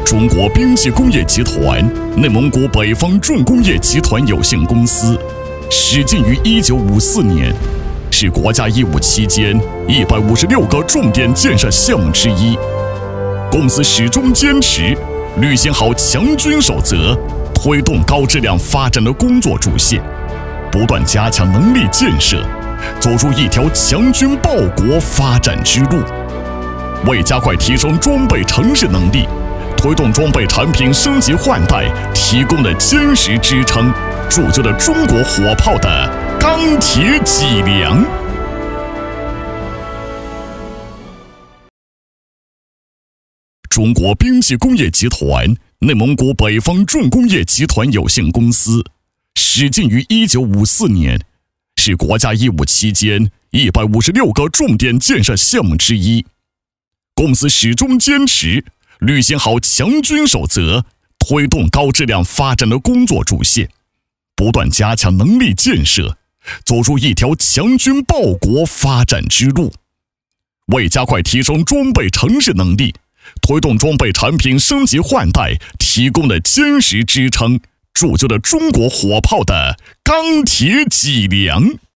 中国兵器工业集团内蒙古北方重工业集团有限公司始建于1954年，是国家义务期间156个重点建设项目之一。公司始终坚持履行好强军守则，推动高质量发展的工作主线，不断加强能力建设，走出一条强军报国发展之路。为加快提升装备城市能力，推动装备产品升级换代提供的坚实支撑，铸就了中国火炮的钢铁脊梁。中国兵器工业集团内蒙古北方重工业集团有限公司始建于1954年，是国家义务期间156个重点建设项目之一。公司始终坚持履行好强军守则，推动高质量发展的工作主线，不断加强能力建设，走出一条强军报国发展之路。为加快提升装备城市能力，推动装备产品升级换代提供的坚实支撑，铸就了中国火炮的钢铁脊梁。